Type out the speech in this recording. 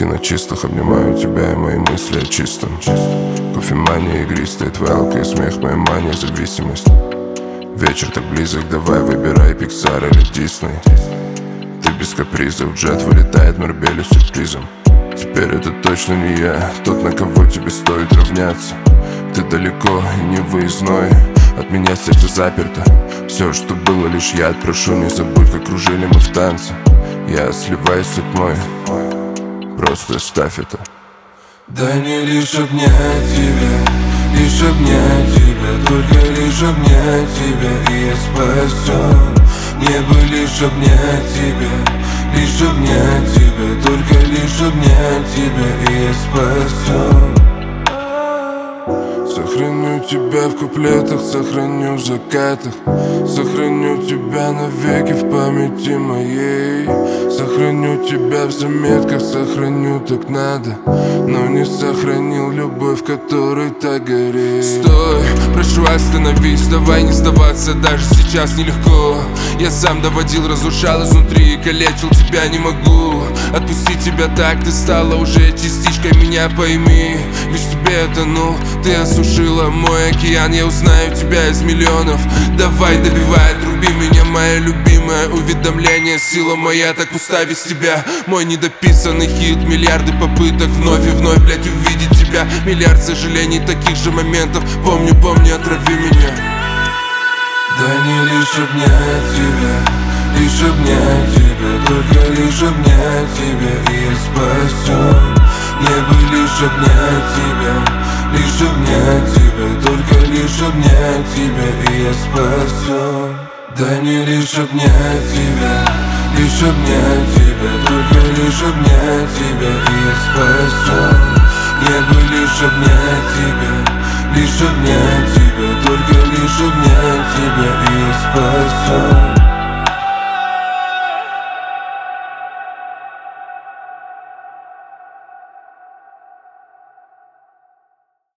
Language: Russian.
на чистых, обнимаю тебя и мои мысли о чистом. Кофемания игристая, твоя и смех, моя мания, зависимость. Вечер так близок, давай выбирай Pixar или Disney. Ты без капризов, джет вылетает Марбелю сюрпризом. Теперь это точно не я, тот, на кого тебе стоит равняться. Ты далеко и не выездной, от меня сердце заперто. Все, что было, лишь яд, прошу, не забудь, как кружили мы в танце. Я сливаюсь с тьмой, просто оставь это. Дай мне лишь обнять тебя, лишь обнять тебя, только лишь обнять тебя, и я спасен. Мне бы лишь обнять тебя, лишь обнять тебя, только лишь обнять тебя, и я спасен. Сохраню тебя в куплетах, сохраню в закатах, сохраню тебя навеки в памяти моей. Сохраню тебя в заметках, сохраню так надо, но не сохранил любовь, которой так горит. Стой, прошу, остановись, давай не сдаваться, даже сейчас нелегко. Я сам доводил, разрушал изнутри и калечил тебя, не могу отпустить тебя так, ты стала уже частичкой меня, пойми. Лишь тебе это, ну, ты осушила мой океан, я узнаю тебя из миллионов. Давай, добивай, труби меня, моя любимая. Уведомление, сила моя так пуста без тебя. Мой недописанный хит, миллиарды попыток вновь и вновь, блять, увидеть тебя. Миллиард сожалений, таких же моментов. Помню, помни, отрави меня. Дай мне лишь обнять тебя, лишь обнять тебя, только лишь обнять тебя, и я спасен. Мне бы лишь обнять тебя, лишь обнять тебя, только лишь обнять тебя, и я спасен. Дай мне лишь обнять тебя, лишь обнять тебя, только лишь обнять тебя, и я спасен. Мне бы лишь обнять тебя, лишь обнять тебя, только лишь обнять тебя, и я спасен.